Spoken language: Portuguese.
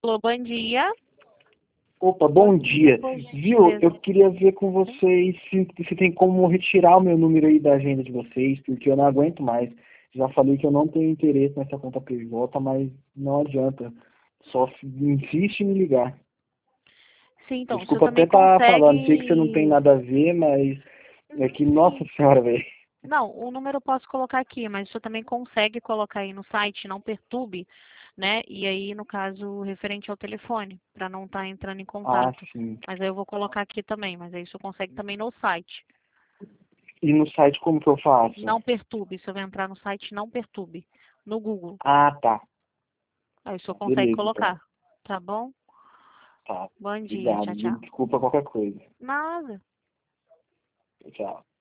Alô, bom dia. Opa, bom dia. Por Viu? gentileza. Eu queria ver com vocês se tem como retirar o meu número aí da agenda de vocês, porque eu não aguento mais. Já falei que eu não tenho interesse nessa conta PJ, mas não adianta. Só insiste em me ligar. Sim, então, o senhor Desculpa até também estar falando, sei que você não tem consegue... nada a ver, mas é que, nossa senhora, velho. Não, o número eu posso colocar aqui, mas o senhor também consegue colocar aí no site, não perturbe, né? E aí, no caso, referente ao telefone, para não estar entrando em Ah, contato. sim. Mas aí eu vou colocar aqui também, mas aí o senhor consegue também no site. E no site como que eu faço? Não perturbe, se eu entrar no site, não perturbe, no Google. Ah, tá. Aí o senhor consegue Beleza, então. colocar, tá bom? Tá. Bom dia, Obrigado, tchau, viu? tchau. Desculpa qualquer coisa. Nada. Tchau.